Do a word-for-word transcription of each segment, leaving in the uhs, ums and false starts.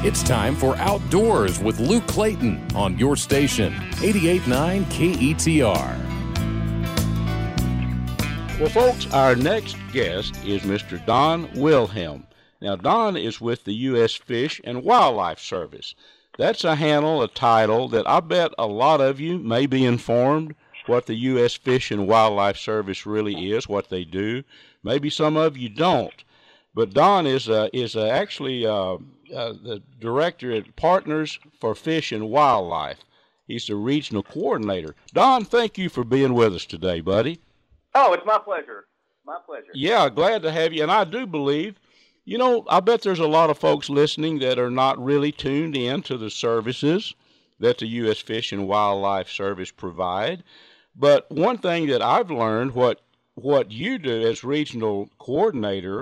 It's time for Outdoors with Luke Clayton on your station, eighty-eight point nine K E T R. Well, folks, our next guest is Mister Don Wilhelm. Now, Don is with the U S Fish and Wildlife Service. That's a handle, a title that I bet a lot of you may be informed what the U S Fish and Wildlife Service really is, what they do. Maybe some of you don't. But Don is uh, is uh, actually uh, uh, the director at Partners for Fish and Wildlife. He's the regional coordinator. Don, thank you for being with us today, buddy. Oh, it's my pleasure. My pleasure. Yeah, glad to have you. And I do believe, you know, I bet there's a lot of folks listening that are not really tuned in to the services that the U S Fish and Wildlife Service provide. But one thing that I've learned, what what you do as regional coordinator,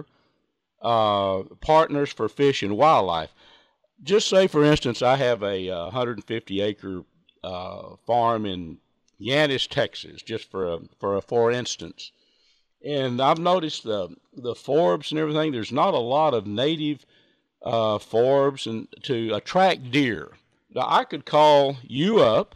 uh, Partners for Fish and Wildlife. Just say, for instance, I have a uh, one hundred fifty acre uh, farm in Yanis, Texas, just for a, for a for instance. And I've noticed the the forbs and everything. There's not a lot of native uh, forbs and to attract deer. Now, I could call you up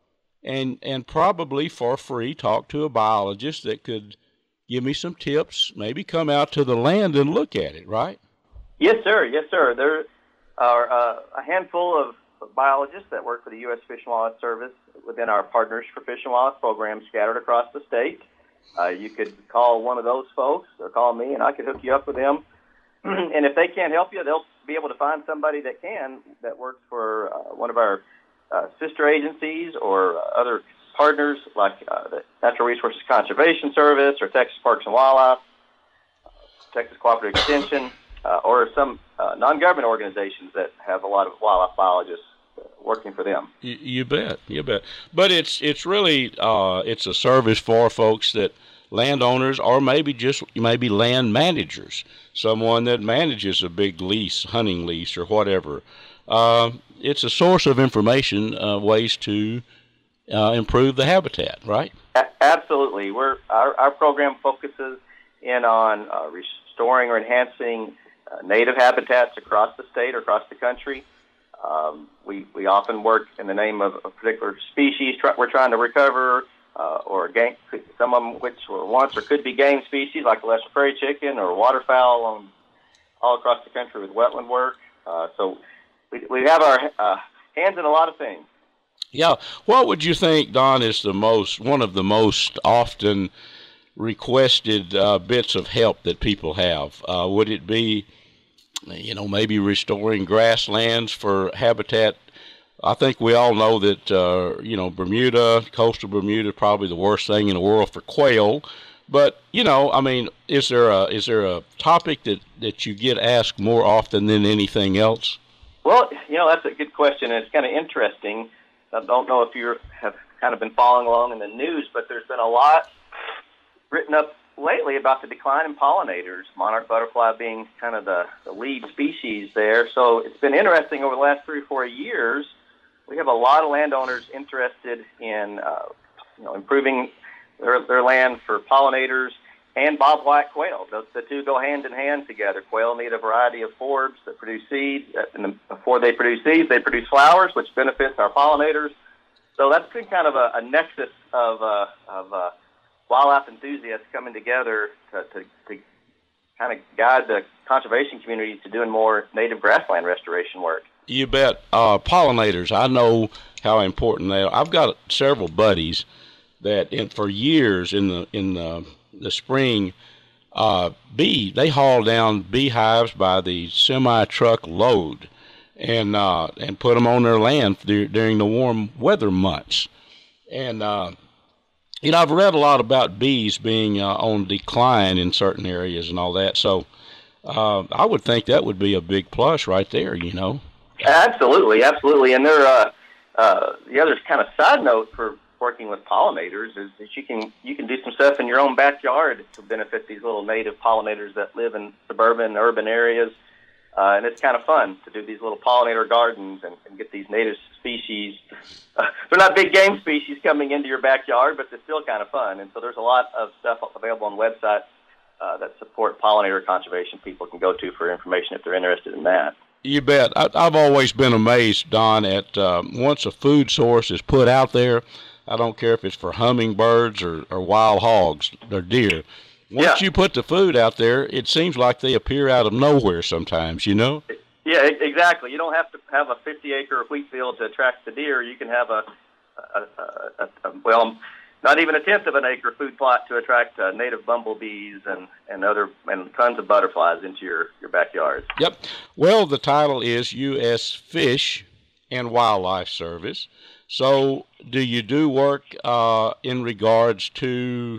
and and probably for free talk to a biologist that could give me some tips. Maybe come out to the land and look at it. Right? Yes, sir. Yes, sir. There are uh, a handful of biologists that work for the U S Fish and Wildlife Service within our Partners for Fish and Wildlife program scattered across the state. Uh, you could call one of those folks or call me, and I could hook you up with them. And if they can't help you, they'll be able to find somebody that can, that works for uh, one of our uh, sister agencies or uh, other partners like uh, the Natural Resources Conservation Service or Texas Parks and Wildlife, uh, Texas Cooperative Extension, uh, or some uh, non-government organizations that have a lot of wildlife biologists working for them. You, you bet, you bet. But it's it's really uh, it's a service for folks that landowners or maybe just maybe land managers, someone that manages a big lease, hunting lease or whatever. Uh, it's a source of information, uh, ways to uh, improve the habitat, right? A- absolutely. We're our, our program focuses in on uh, restoring or enhancing uh, native habitats across the state or across the country. Um, we, we often work in the name of a particular species try, we're trying to recover, uh, or game, some of them which were once or could be game species like the lesser prairie chicken or waterfowl on, all across the country with wetland work. Uh, so we, we have our uh, hands in a lot of things. Yeah. What would you think, Don, is the most one of the most often requested uh, bits of help that people have? Uh, would it be, you know, maybe restoring grasslands for habitat? I think we all know that, uh, you know, Bermuda, coastal Bermuda, probably the worst thing in the world for quail. But, you know, I mean, is there a is there a topic that, that you get asked more often than anything else? Well, you know, that's a good question, and it's kind of interesting. I don't know if you have kind of been following along in the news, but there's been a lot written up lately about the decline in pollinators, monarch butterfly being kind of the, the lead species there. So it's been interesting over the last three or four years. We have a lot of landowners interested in uh, you know, improving their, their land for pollinators and bobwhite quail. The, the two go hand in hand together. Quail need a variety of forbs that produce seeds, and before they produce seeds, they produce flowers, which benefits our pollinators. So that's been kind of a, a nexus of uh, of uh, wildlife enthusiasts coming together to, to, to kind of guide the conservation community to doing more native grassland restoration work. You bet. Uh, pollinators, I know how important they are. I've got several buddies that in, for years in the in the, the spring, uh, bee, they haul down beehives by the semi-truck load and uh, and put them on their land during the warm weather months. And uh, you know, I've read a lot about bees being uh, on decline in certain areas and all that. So uh, I would think that would be a big plus right there, you know. Absolutely, absolutely. And there, uh, uh, the other kind of side note for working with pollinators is that you can you can do some stuff in your own backyard to benefit these little native pollinators that live in suburban, urban areas. Uh, and it's kind of fun to do these little pollinator gardens and, and get these native species. Uh, they're not big game species coming into your backyard, but they're still kind of fun. And so there's a lot of stuff available on websites uh, that support pollinator conservation people can go to for information if they're interested in that. You bet. I, I've always been amazed, Don, at uh, once a food source is put out there, I don't care if it's for hummingbirds or, or wild hogs or deer. Once Yeah. you put the food out there, it seems like they appear out of nowhere sometimes, you know? Yeah, e- exactly. You don't have to have a fifty-acre wheat field to attract the deer. You can have a, a, a, a, a well, not even a tenth of an acre food plot to attract uh, native bumblebees and, and other and tons of butterflies into your, your backyard. Yep. Well, the title is U S Fish and Wildlife Service. So, do you do work uh, in regards to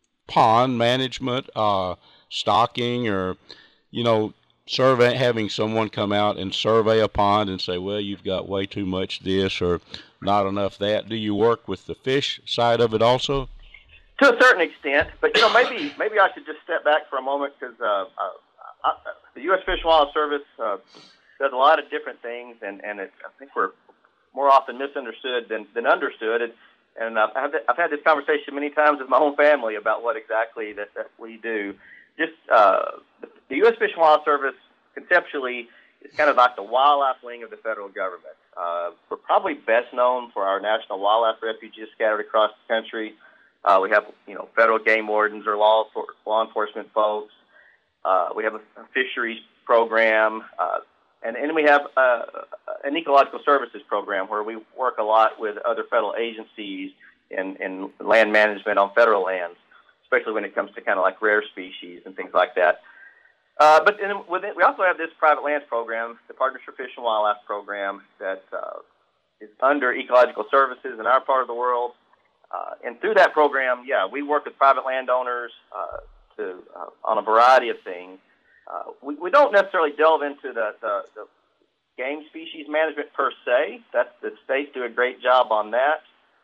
pond management, uh, stocking, or, you know, survey, having someone come out and survey a pond and say, well, you've got way too much this or not enough that? Do you work with the fish side of it also? To a certain extent, but you know, maybe maybe I should just step back for a moment because uh, I, I, the U S Fish and Wildlife Service uh, does a lot of different things, and and it, I think we're more often misunderstood than, than understood. And, and I've, had, I've had this conversation many times with my own family about what exactly that, that we do. Just uh, the U S Fish and Wildlife Service conceptually is kind of like the wildlife wing of the federal government. Uh, we're probably best known for our national wildlife refuges scattered across the country. Uh, we have, you know, federal game wardens or law law enforcement folks. Uh, we have a, a fisheries program. Uh, And, and we have uh, an ecological services program where we work a lot with other federal agencies in, in land management on federal lands, especially when it comes to kind of like rare species and things like that. Uh, but then within, we also have this private lands program, the Partners for Fish and Wildlife program, that uh, is under ecological services in our part of the world. Uh, and through that program, yeah, we work with private landowners uh, to uh, on a variety of things. Uh, we, we don't necessarily delve into the, the, the game species management per se. That's, the states do a great job on that.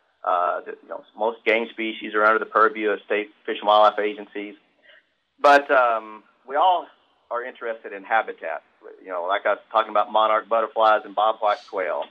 Uh, the, you know, most game species are under the purview of state fish and wildlife agencies. But um, we all are interested in habitat. You know, like I was talking about monarch butterflies and bobwhite quail.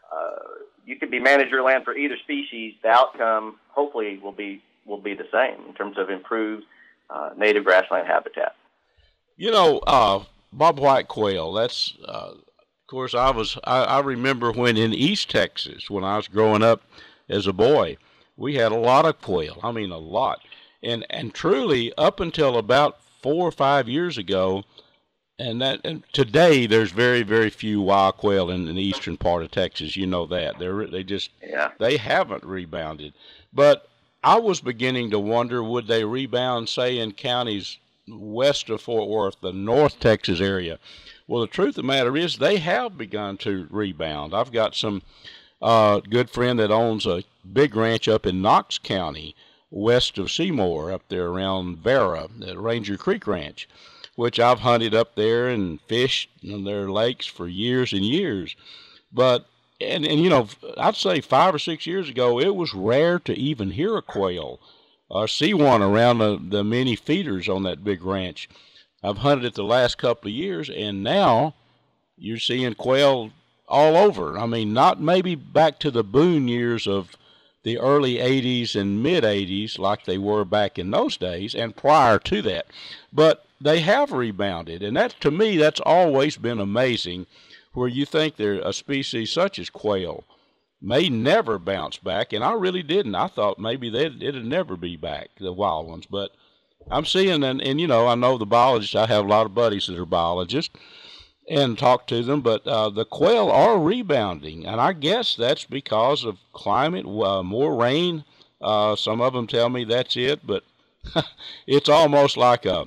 Uh, you could be manage your land for either species. The outcome, hopefully, will be will be the same in terms of improved uh, native grassland habitat. You know, uh, bobwhite quail, that's, uh, of course, I was, I, I remember when in East Texas, when I was growing up as a boy, we had a lot of quail. I mean, a lot. And, and truly, up until about four or five years ago, and that, and today there's very, very few wild quail in, in the eastern part of Texas. You know that. They're, they just, yeah. they haven't rebounded. But I was beginning to wonder, would they rebound, say, in counties west of Fort Worth, the North Texas area? Well, the truth of the matter is they have begun to rebound. I've got some uh, good friend that owns a big ranch up in Knox County, west of Seymour, up there around Vera, at Ranger Creek Ranch, which I've hunted up there and fished in their lakes for years and years. But, and, and you know, I'd say five or six years ago, it was rare to even hear a quail or see one around the, the many feeders on that big ranch. I've hunted it the last couple of years, and now you're seeing quail all over. I mean, not maybe back to the boom years of the early eighties and mid-eighties like they were back in those days and prior to that, but they have rebounded, and that, to me, that's always been amazing, where you think there a species such as quail may never bounce back, and I really didn't. I thought maybe they'd, it'd never be back, the wild ones. But I'm seeing, and, and you know, I know the biologists. I have a lot of buddies that are biologists and talk to them, but uh, the quail are rebounding, and I guess that's because of climate, uh, more rain. Uh, some of them tell me that's it, but it's almost like a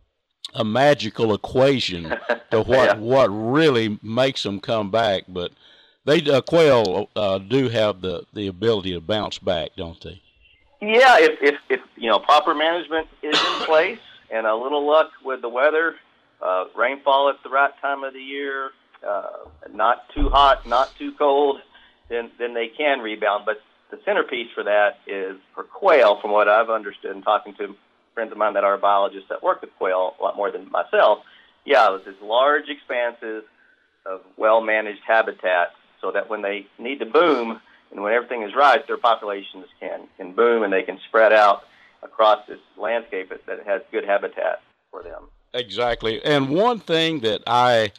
a magical equation to what yeah. what really makes them come back. But They uh, quail uh, do have the, the ability to bounce back, don't they? Yeah, if, if, if you know proper management is in place and a little luck with the weather, uh, rainfall at the right time of the year, uh, not too hot, not too cold, then then they can rebound. But the centerpiece for that is for quail, from what I've understood and talking to friends of mine that are biologists that work with quail a lot more than myself. Yeah, it's these large expanses of well-managed habitat, so that when they need to boom and when everything is right, their populations can, can boom and they can spread out across this landscape that, that has good habitat for them. Exactly. And one thing that I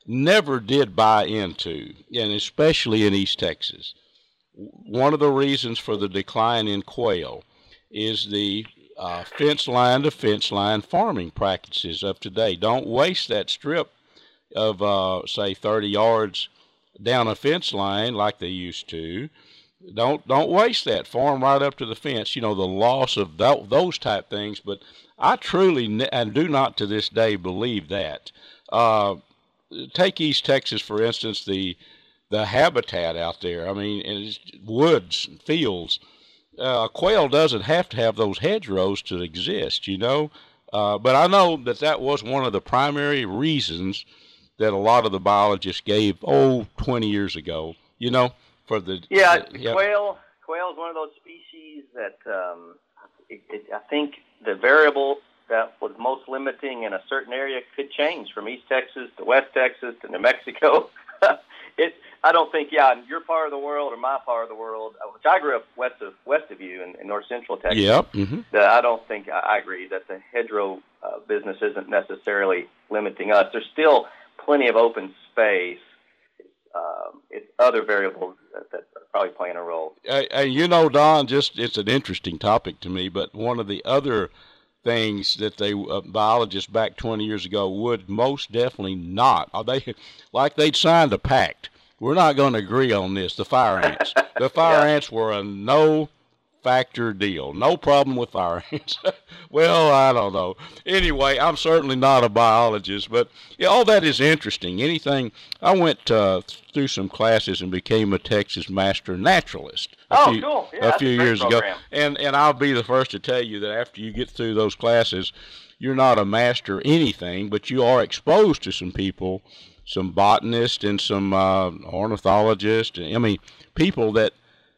never did buy into, and especially in East Texas. One of the reasons for the decline in quail is the uh, fence line to fence line farming practices of today. Don't waste that strip of, uh, say, thirty yards down a fence line like they used to. Don't don't waste that. Farm right up to the fence. You know, the loss of th- those type things. But I truly ne- and do not to this day believe that. Uh, take East Texas, for instance, the the habitat out there. I mean, it's woods, fields. Uh, quail doesn't have to have those hedgerows to exist, you know. Uh, but I know that that was one of the primary reasons that a lot of the biologists gave, oh, twenty years ago, you know. For the yeah, the, yeah. quail quail is one of those species that um, it, it, I think the variable that was most limiting in a certain area could change from East Texas to West Texas to New Mexico. it I don't think yeah in your part of the world or my part of the world, which I grew up west of west of you in, in North Central Texas. Yep. Mm-hmm. That I don't think I, I agree that the hedgerow uh, business isn't necessarily limiting us. There's still plenty of open space. Um, it's other variables that, that are probably playing a role. And uh, you know, Don, just it's an interesting topic to me, but one of the other things that they uh, biologists back twenty years ago would most definitely not, are they like they'd signed a pact. We're not going to agree on this. The fire ants, the fire yeah. ants were a no factor deal. No problem with fire ants. Well, I don't know. Anyway, I'm certainly not a biologist, but yeah, all that is interesting. Anything, I went uh, through some classes and became a Texas master naturalist a oh, few, cool. Yeah, a few a years program. ago. And, and I'll be the first to tell you that after you get through those classes, you're not a master anything, but you are exposed to some people, some botanists and some uh, ornithologists. I mean, people that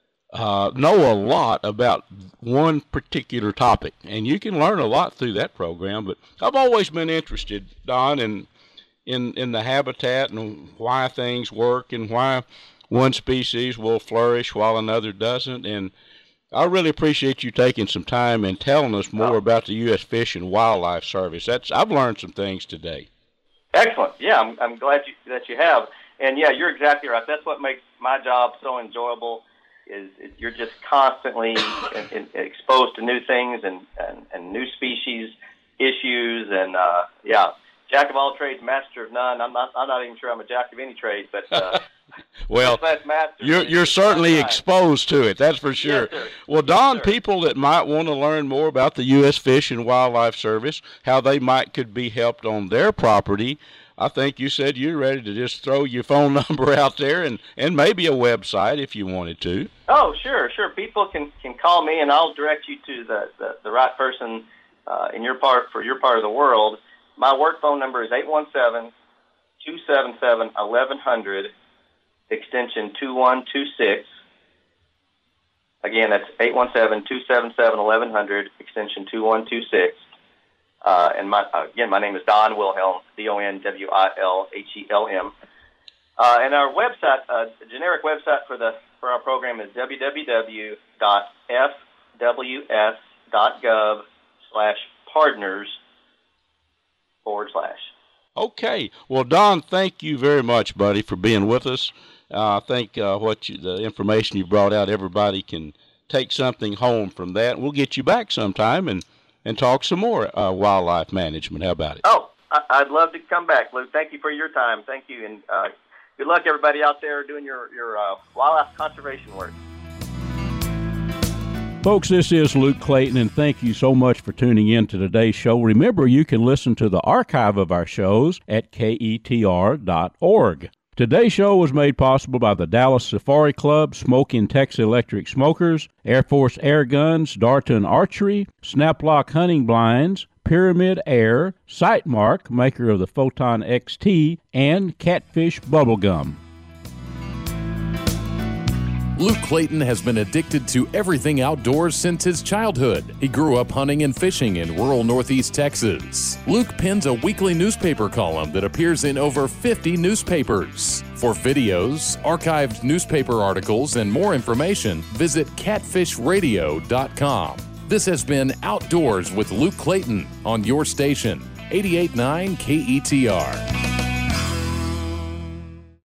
Uh, know a lot about one particular topic, and you can learn a lot through that program. But I've always been interested, Don, in in in the habitat and why things work and why one species will flourish while another doesn't. And I really appreciate you taking some time and telling us more about the U S Fish and Wildlife Service. That's I've learned some things today. Excellent. Yeah, I'm, I'm glad you, that you have. And yeah, you're exactly right. That's what makes my job so enjoyable. Is, is you're just constantly in, in, exposed to new things and, and, and new species issues and uh, yeah, jack of all trades, master of none. I'm not I'm not even sure I'm a jack of any trade, but uh, well, you're you're certainly exposed to it. That's for sure. Yes, well, Don, yes, people that might want to learn more about the U S Fish and Wildlife Service, how they might could be helped on their property. I think you said you're ready to just throw your phone number out there and, and maybe a website if you wanted to. Oh, sure, sure. People can, can call me, and I'll direct you to the, the, the right person uh, in your part for your part of the world. My work phone number is eight one seven, two seven seven, eleven hundred, extension two one two six. Again, that's eight one seven, two seven seven, eleven hundred, extension two one two six. Uh, and my, uh, again, my name is Don Wilhelm, D O N W I L H E L M. Uh, and our website, uh, the generic website for the for our program is w w w dot f w s dot gov slash partners forward slash. Okay. Well, Don, thank you very much, buddy, for being with us. Uh, I think uh, what you, the information you brought out, everybody can take something home from that. We'll get you back sometime and and talk some more uh, wildlife management. How about it? Oh, I'd love to come back, Luke. Thank you for your time. Thank you, and uh, good luck, everybody out there doing your, your uh, wildlife conservation work. Folks, this is Luke Clayton, and thank you so much for tuning in to today's show. Remember, you can listen to the archive of our shows at K E T R dot org. Today's show was made possible by the Dallas Safari Club, Smoking Texas Electric Smokers, Air Force Air Guns, Darton Archery, Snaplock Hunting Blinds, Pyramid Air, Sightmark, maker of the Photon X T, and Catfish Bubblegum. Luke Clayton has been addicted to everything outdoors since his childhood. He grew up hunting and fishing in rural Northeast Texas. Luke pens a weekly newspaper column that appears in over fifty newspapers. For videos, archived newspaper articles, and more information, visit catfish radio dot com. This has been Outdoors with Luke Clayton on your station, eighty-eight point nine K E T R.